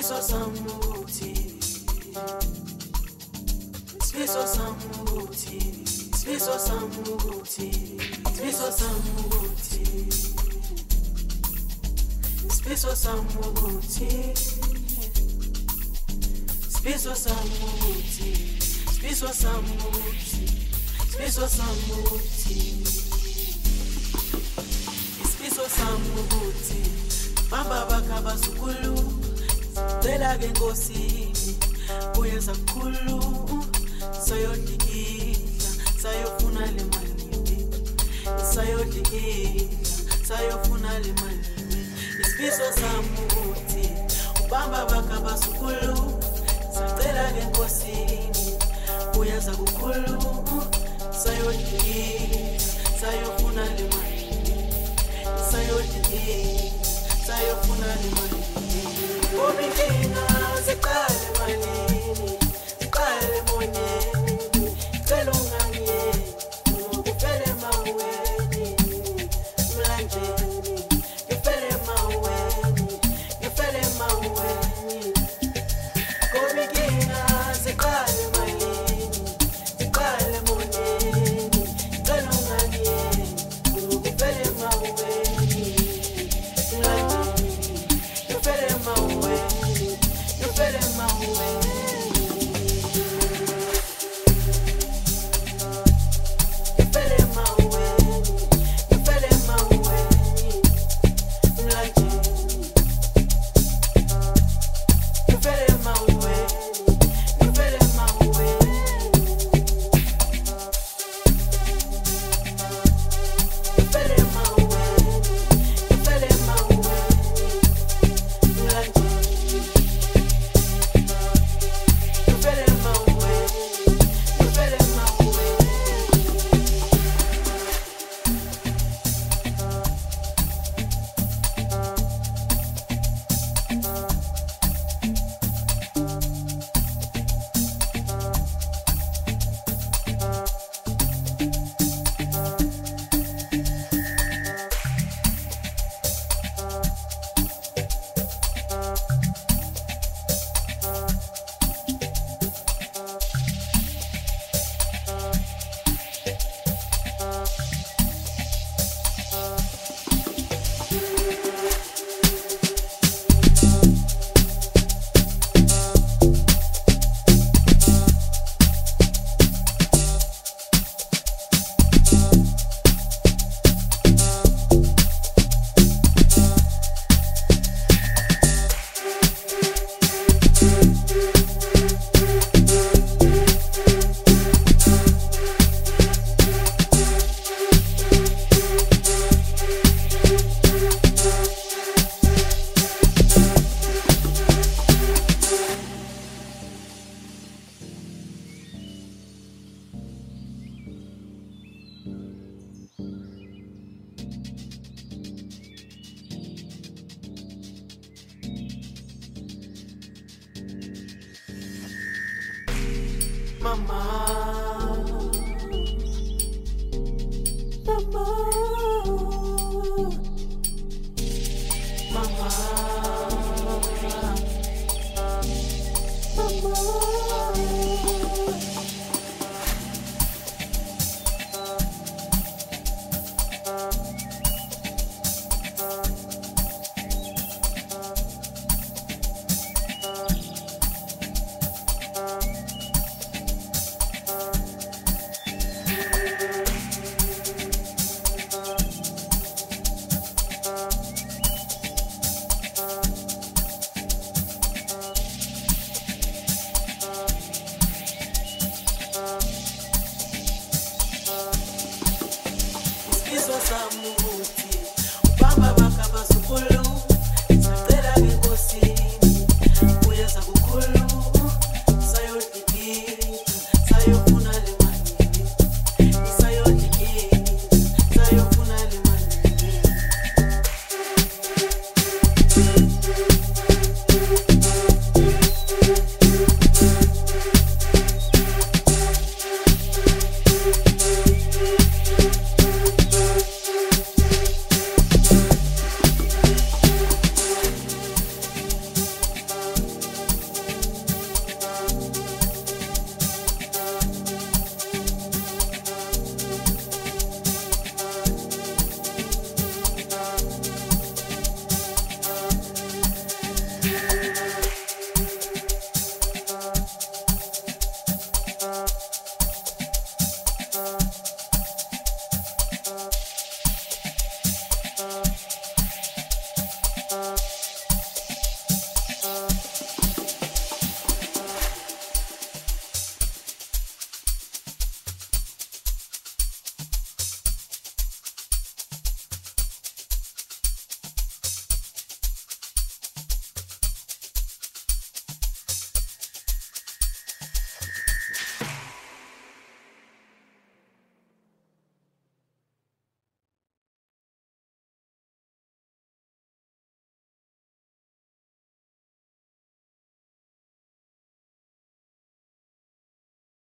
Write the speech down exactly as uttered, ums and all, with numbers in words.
Sifiso samuti, Sifiso samuti, Sifiso samuti, Sifiso samuti, Sifiso samuti, Sifiso samuti, Sifiso samuti, Sifiso samuti, Sifiso samuti, Bamba bakaba sukulu. Tela ke nkosini uyenza kukhulu sayodikila sayofuna le mali sayodikila sayofuna le mali isifiso samuthi ubamba bakaba sukulu sacela ke nkosini uyenza kukhulu sayodikila sayofuna le mali sayodikila sayofuna le mali. Omikina sekale malini, sekale monyeni, sekale unganye, ngifele maweni, mlanjeni, ngifele maweni, ngifele maweni. Omikina sekale malini, sekale monyeni, sekale unganye, ngifele maweni, mlanjeni, ngifele maweni. Mama.